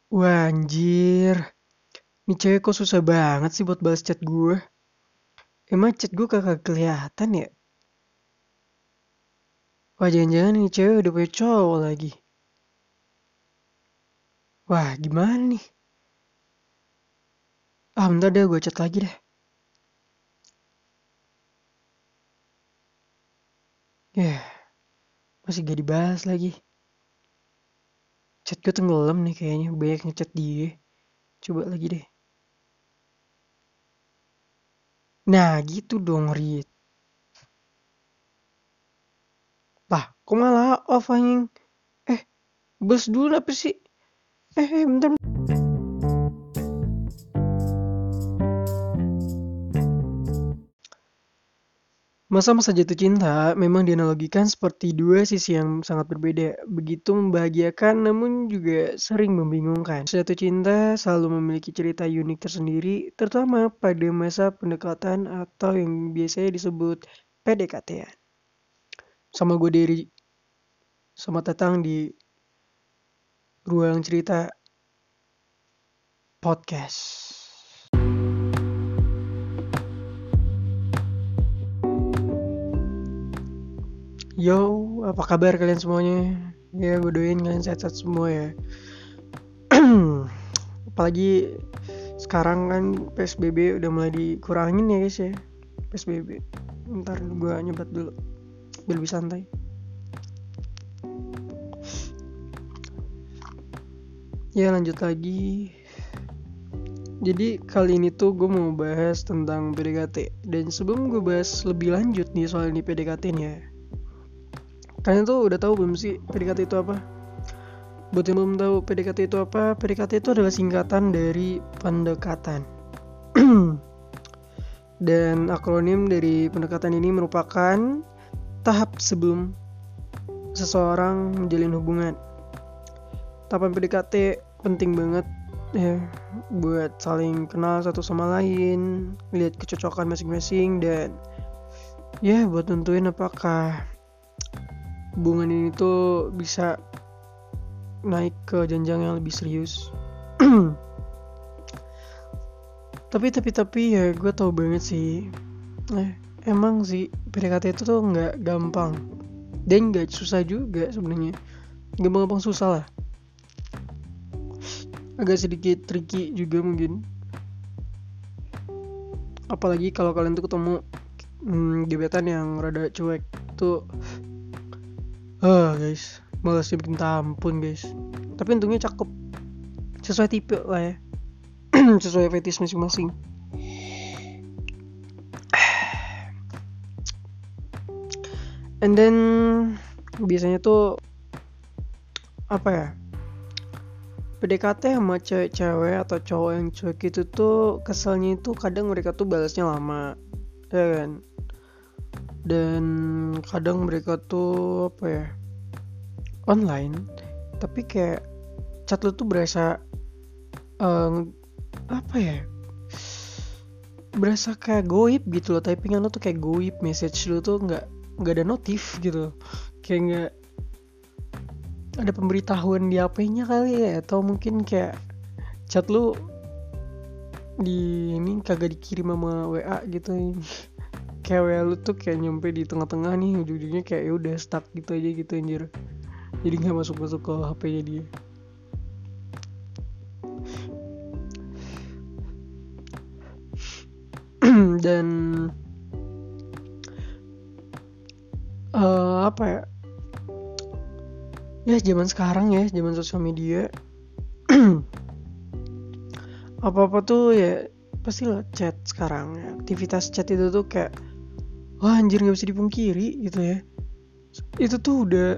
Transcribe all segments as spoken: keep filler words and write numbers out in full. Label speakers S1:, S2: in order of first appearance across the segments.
S1: Wah anjir, ini cewek kok susah banget sih buat balas chat gue. Emang chat gue kagak kelihatan ya? Wah jangan-jangan ini cewek udah punya cowok lagi. Wah gimana nih? Ah bentar deh gue chat lagi deh. Yah, masih gak dibahas lagi. Chat gue tenggelam nih kayaknya, banyak ngechat dia. Coba lagi deh. Nah gitu dong Rit. Lah kok malah off anjing? Eh, balas dulu apa sih? Eh, eh bentar. Masa-masa jatuh cinta memang dianalogikan seperti dua sisi yang sangat berbeda, begitu membahagiakan namun juga sering membingungkan. Jatuh cinta selalu memiliki cerita unik tersendiri, terutama pada masa pendekatan atau yang biasanya disebut P D K T-an. Sama gue Derry, selamat datang di Ruang Cerita Podcast. Yo, apa kabar kalian semuanya? Ya, gue doain kalian sehat-sehat semua ya. Apalagi sekarang kan P S B B udah mulai dikurangin ya guys ya. P S B B. Ntar gue nyebat dulu biar lebih santai. Ya lanjut lagi. Jadi kali ini tuh gue mau bahas tentang P D K T. Dan sebelum gue bahas lebih lanjut nih soal ini P D K T nih ya, kalian tuh udah tahu belum sih P D K T itu apa? Buat yang belum tahu P D K T itu apa, P D K T itu adalah singkatan dari pendekatan. Dan akronim dari pendekatan ini merupakan tahap sebelum seseorang menjalin hubungan. Tahapan P D K T penting banget ya buat saling kenal satu sama lain, lihat kecocokan masing-masing, dan ya buat nentuin apakah hubungan ini tuh bisa naik ke jenjang yang lebih serius. tapi tapi tapi ya gue tau banget sih, eh, emang sih P D K T itu tuh nggak gampang dan nggak susah juga sebenarnya. Gampang-gampang susah lah, agak sedikit tricky juga mungkin, apalagi kalau kalian tuh ketemu hmm, gebetan yang rada cuek tuh. Ah guys, malasnya bikin tampun guys. Tapi untungnya cakep, sesuai tipe lah ya. Sesuai fetish masing-masing. And then biasanya tuh apa ya, P D K T sama cewek-cewek atau cowok yang cuek itu tuh keselnya itu kadang mereka tuh balasnya lama, ya kan? Dan kadang mereka tuh apa ya, online tapi kayak chat lu tuh berasa um, apa ya, berasa kayak goib gitu loh. Typingan lu tuh kayak goib, message lu tuh nggak nggak ada notif gitu, kayak nggak ada pemberitahuan di H P-nya kali ya, atau mungkin kayak chat lu di ini kagak dikirim sama W A gitu. Kayak W A lu tuh kayak nyampe di tengah-tengah nih, ujung-ujungnya kayak ya udah stuck gitu aja gitu anjir, jadi nggak masuk-masuk ke H P-nya dia. Dan uh, apa ya, ya zaman sekarang ya, zaman sosial media, apa-apa tuh ya pasti lah chat sekarang ya. Aktivitas chat itu tuh kayak wah anjir nggak bisa dipungkiri gitu ya. Itu tuh udah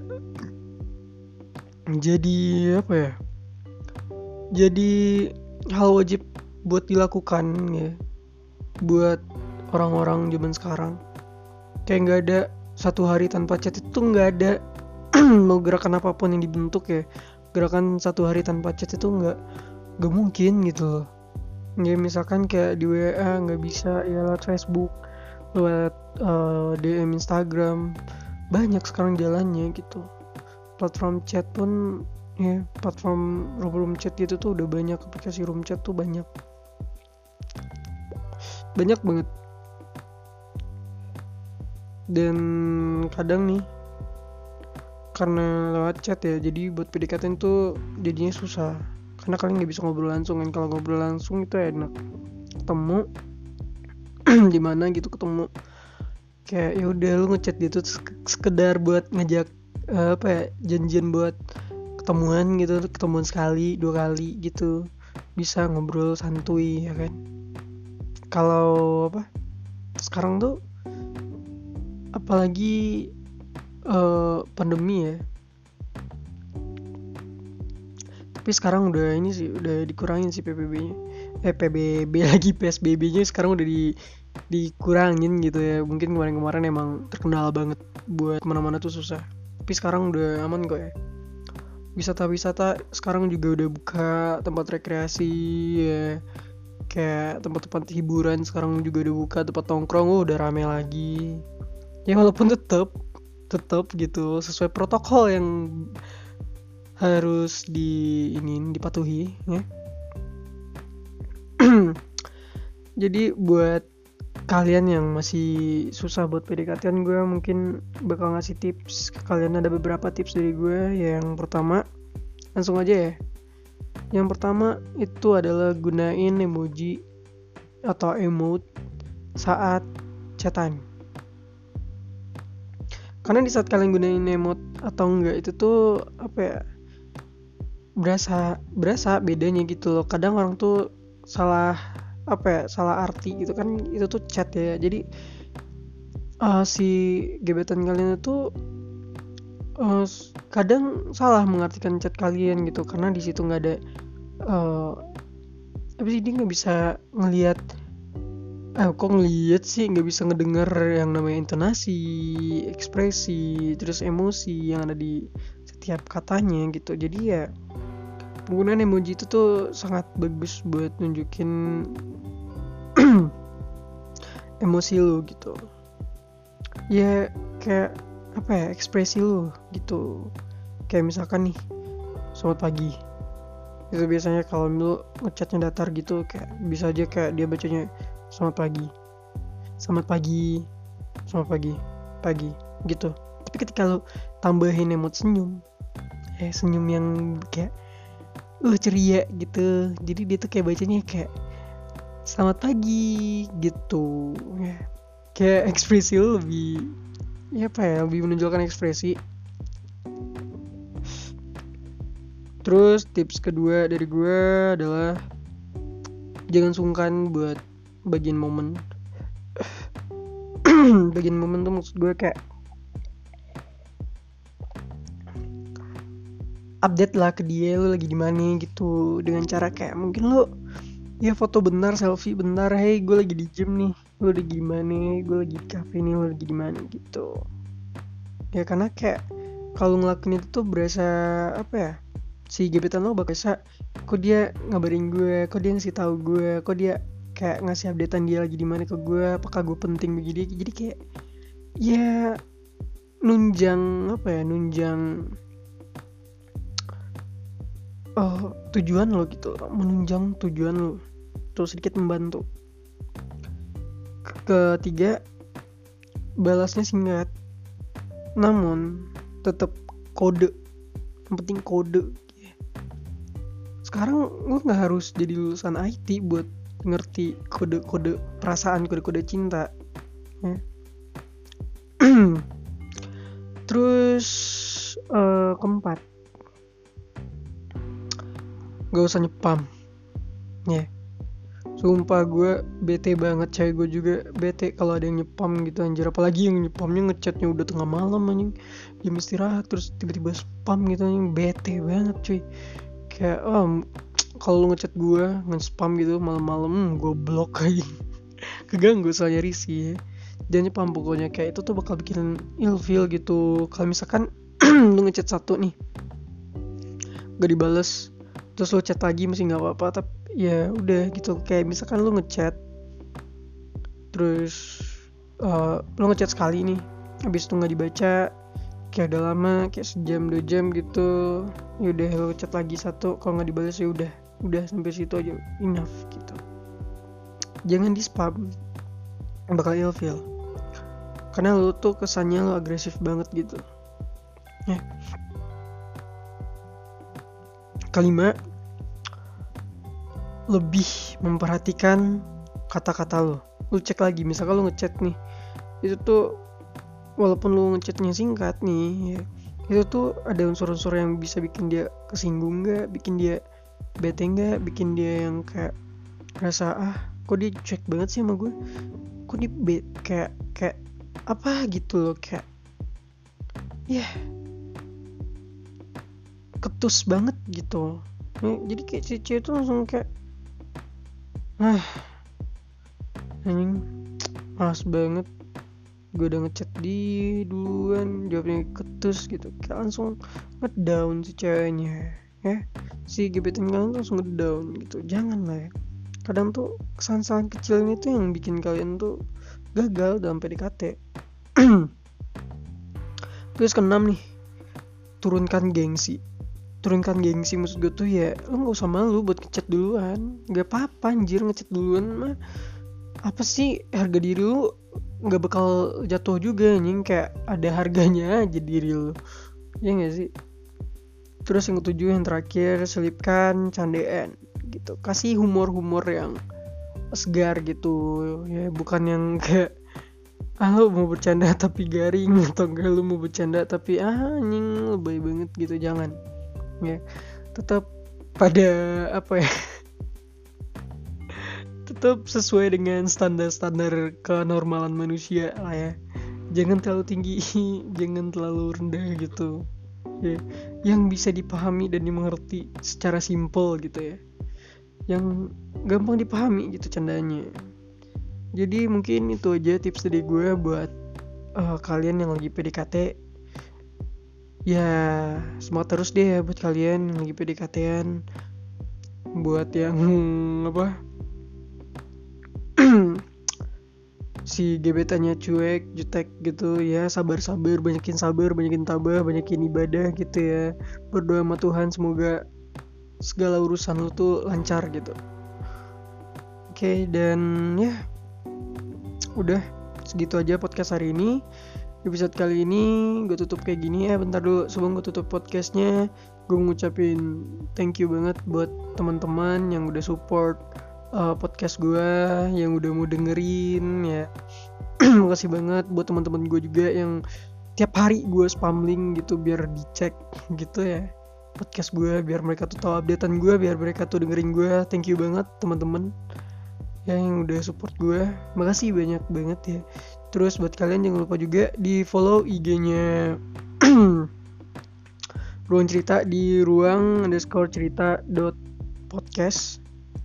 S1: jadi apa ya, jadi hal wajib buat dilakukan ya, buat orang-orang zaman sekarang. Kayak nggak ada satu hari tanpa chat, itu nggak ada. Mau gerakan apapun yang dibentuk ya, gerakan satu hari tanpa chat itu nggak nggak mungkin gitu loh. Ya misalkan kayak di W A nggak bisa, ya lewat Facebook, lewat uh, D M Instagram, banyak sekarang jalannya gitu. Platform chat pun Ya, platform room chat gitu tuh udah banyak, aplikasi room chat tuh banyak. Banyak banget. Dan kadang nih karena lewat chat ya, jadi buat P D K T tuh jadinya susah. Karena kalian nggak bisa ngobrol langsung kan. Kalau ngobrol langsung itu enak. Ketemu di mana gitu ketemu. Kayak ya udah lu ngechat gitu sekedar buat ngajak uh, apa ya, janjian buat ketemuan gitu, ketemuan sekali, dua kali gitu. Bisa ngobrol santuy ya kan. Kalau apa? Sekarang tuh apalagi uh, pandemi ya, tapi sekarang udah ini sih udah dikurangin sih P B B-nya, eh P B B lagi P S B B-nya sekarang udah di dikurangin gitu ya. Mungkin kemarin-kemarin emang terkenal banget buat mana-mana tuh susah, tapi sekarang udah aman kok ya. Wisata-wisata sekarang juga udah buka, tempat rekreasi ya, kayak tempat-tempat hiburan sekarang juga udah buka, tempat nongkrong oh, udah rame lagi. Ya walaupun tetap tetap gitu sesuai protokol yang harus di ini dipatuhi ya. Jadi buat kalian yang masih susah buat P D K T-an, gue mungkin bakal ngasih tips ke kalian. Ada beberapa tips dari gue. Yang pertama, langsung aja ya. Yang pertama itu adalah gunain emoji atau emote saat chatan. Karena di saat kalian gunain emote atau enggak itu tuh apa ya, berasa berasa bedanya gitu loh. Kadang orang tuh salah apa ya, salah arti gitu kan, itu tuh chat ya. Jadi uh, si gebetan kalian itu uh, kadang salah mengartikan chat kalian gitu, karena di situ nggak ada uh, apa sih, dia nggak bisa ngelihat eh kok ngelihat sih, nggak bisa ngedenger yang namanya intonasi, ekspresi, terus emosi yang ada di setiap katanya gitu. Jadi ya penggunaan emoji itu tuh sangat bagus buat nunjukin emosi lu gitu. Ya kayak apa ya, ekspresi lu gitu. Kayak misalkan nih, selamat pagi. Itu biasanya kalau lu ngechatnya datar gitu, kayak bisa aja kayak dia bacanya selamat pagi, selamat pagi, selamat pagi, pagi gitu. Tapi ketika lu tambahin emot senyum, eh senyum yang kayak uh ceria gitu, jadi dia tuh kayak bacanya kayak selamat pagi gitu ya. Kayak ekspresi lu lebih ya apa ya, lebih menonjolkan ekspresi. Terus tips kedua dari gue adalah jangan sungkan buat bagian momen. Bagian momen tuh maksud gue kayak update lah ke dia lu lagi di mana gitu, dengan cara kayak mungkin lu ya foto bentar, selfie bentar, hey gue lagi di gym nih, lu lagi di mana, gue lagi di cafe nih, lu lagi di mana gitu ya. Karena kayak kalau ngelakuin itu tuh berasa apa ya, si gebetan lo bakal bisa, kok dia ngabarin gue, kok dia ngasih tahu gue, kok dia kayak ngasih updatean dia lagi di mana ke gue, apakah gue penting bagi dia. Jadi kayak ya nunjang apa ya, nunjang oh, tujuan lo gitu, menunjang tujuan lo, terus sedikit membantu. Ketiga, balasnya singkat namun tetap kode, yang penting kode. Sekarang lo nggak harus jadi lulusan I T buat ngerti kode-kode perasaan, kode-kode cinta ya. Terus uh, keempat, gak usah nyepam ya. Yeah. Sumpah gue bete banget, cewek gue juga bete kalau ada yang nyepam gitu anjir. Apalagi yang nyepamnya ngechatnya udah tengah malam anjing, jam istirahat, terus tiba-tiba spam gitu anjing. Bete banget cuy. Kayak oh, kalau lu ngechat gue nge-spam gitu malam-malam, hmm, gue blok aja. Keganggu soalnya risih ya. Jangan nyepam pokoknya, kayak itu tuh bakal bikin ilfeel gitu. Kalau misalkan lu ngechat satu nih gak dibales, terus lu chat lagi masih nggak apa-apa, tapi ya udah gitu. Kayak misalkan lu ngechat terus uh, lu ngechat sekali nih, habis itu nggak dibaca, kayak udah lama, kayak sejam dua jam gitu, ya udah lo chat lagi satu, kalau nggak dibalas ya udah udah sampai situ aja, enough gitu. Jangan di spam, bakal ilfeel karena lo tuh kesannya lo agresif banget gitu ya. Kelima, lebih memperhatikan kata-kata lo. Lo cek lagi, misalkan lo ngechat nih, itu tuh walaupun lo ngechatnya singkat nih ya, itu tuh ada unsur-unsur yang bisa bikin dia kesinggung gak, bikin dia bete gak, bikin dia yang kayak rasa ah kok dia cuek banget sih sama gue, kok dia be- kayak kayak apa gitu loh, kayak ya yeah, ketus banget gitu ya, jadi kayak cewek tuh langsung kayak ah anjing malas banget, gue udah ngechat di duluan jawabnya ketus gitu, kayak langsung ngedown si ceweknya ya, si gebetan kalian tuh langsung ngedown gitu. Jangan lah ya, kadang tuh kesalahan-kesalahan kecil ini tuh yang bikin kalian tuh gagal dalam P D K T. Terus keenam nih, turunkan gengsi. Turunkan gengsi maksud gue tuh ya, lu gak usah malu buat ngechat duluan, gak apa-apa anjir ngechat duluan mah. Apa sih, harga diri lu gak bakal jatuh juga anjing, kayak ada harganya aja diri lu, ya gak sih? Terus yang ketujuh, yang terakhir, selipkan candaan gitu, kasih humor-humor yang segar gitu ya, bukan yang kayak ah lu mau bercanda tapi garing, atau enggak lu mau bercanda tapi ah anjing lebay banget gitu. Jangan ya, tetap pada apa ya tetap sesuai dengan standar-standar kenormalan manusia lah ya, jangan terlalu tinggi jangan terlalu rendah gitu ya, yang bisa dipahami dan dimengerti secara simple gitu ya, yang gampang dipahami gitu candanya. Jadi mungkin itu aja tips dari gue buat uh, kalian yang lagi P D K T. Ya semangat terus deh ya buat kalian yang lagi P D K T-an. Buat yang apa si gebetannya cuek, jutek gitu ya, sabar-sabar, banyakin sabar, banyakin tabah, banyakin ibadah gitu ya. Berdoa sama Tuhan semoga segala urusan lu tuh lancar gitu. Oke, okay, dan ya udah segitu aja podcast hari ini. Episode kali ini gue tutup kayak gini ya. Bentar dulu sebelum gue tutup podcastnya, gue ngucapin thank you banget buat teman-teman yang udah support uh, podcast gue, yang udah mau dengerin ya. Makasih banget buat teman-teman gue juga yang tiap hari gue spam link gitu biar dicek gitu ya podcast gue, biar mereka tuh tahu updatean gue, biar mereka tuh dengerin gue. Thank you banget teman-teman yang udah support gue, makasih banyak banget ya. Terus buat kalian jangan lupa juga di follow I G-nya Ruang Cerita di ruang underscore cerita dot podcast.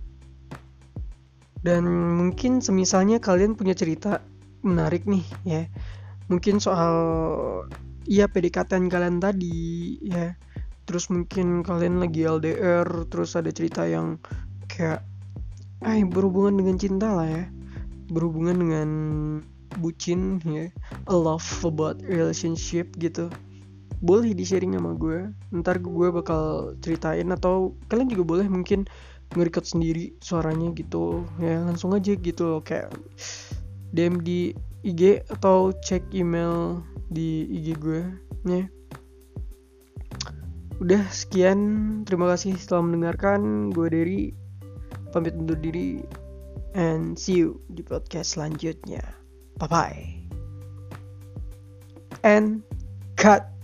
S1: Dan mungkin semisalnya kalian punya cerita menarik nih ya, mungkin soal ya P D K T-an kalian tadi ya, terus mungkin kalian lagi L D R, terus ada cerita yang kayak eh berhubungan dengan cinta lah ya, berhubungan dengan bucin ya, a love about relationship gitu, boleh di sharing sama gue, ntar gue bakal ceritain, atau kalian juga boleh mungkin nge-record sendiri suaranya gitu ya, langsung aja gitu loh, kayak D M di I G atau cek email di I G gue ya. Udah sekian, terima kasih telah mendengarkan. Gue Dery pamit undur diri, and see you di podcast selanjutnya. Bye bye and cut.